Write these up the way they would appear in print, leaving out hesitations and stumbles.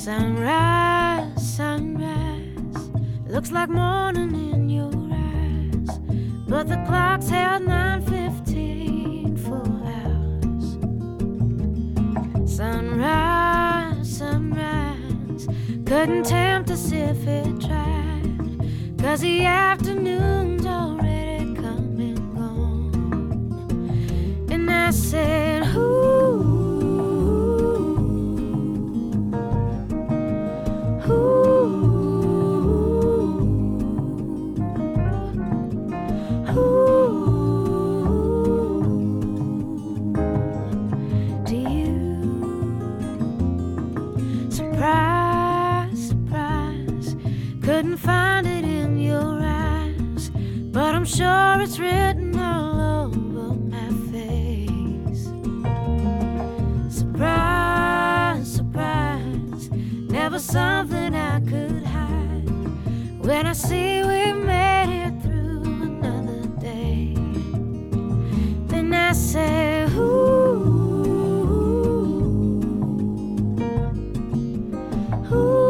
Sunrise, sunrise, looks like morning in your eyes, but the clock's held 9:15 for hours. Sunrise, sunrise, couldn't tempt us if it tried, 'cause the afternoon's already come and gone. And I said, ooh, couldn't find it in your eyes, but I'm sure it's written all over my face. Surprise, surprise, never something I could hide. When I see we made it through another day, then I say, ooh, ooh.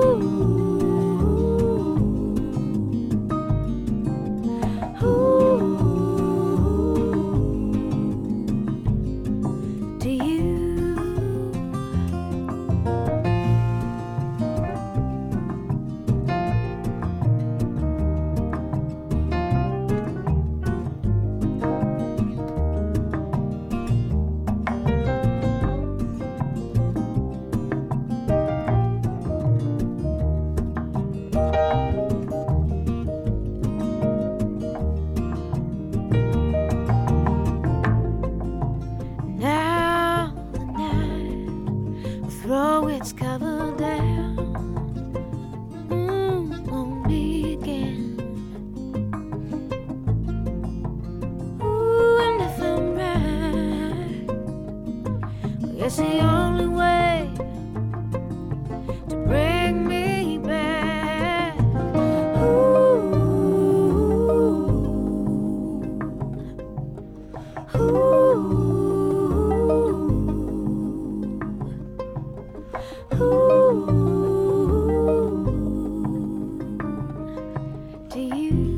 Throw its cover down on me again. Ooh, and if I'm right, well, it's the only way to bring me back. Ooh, ooh. Ooh, do you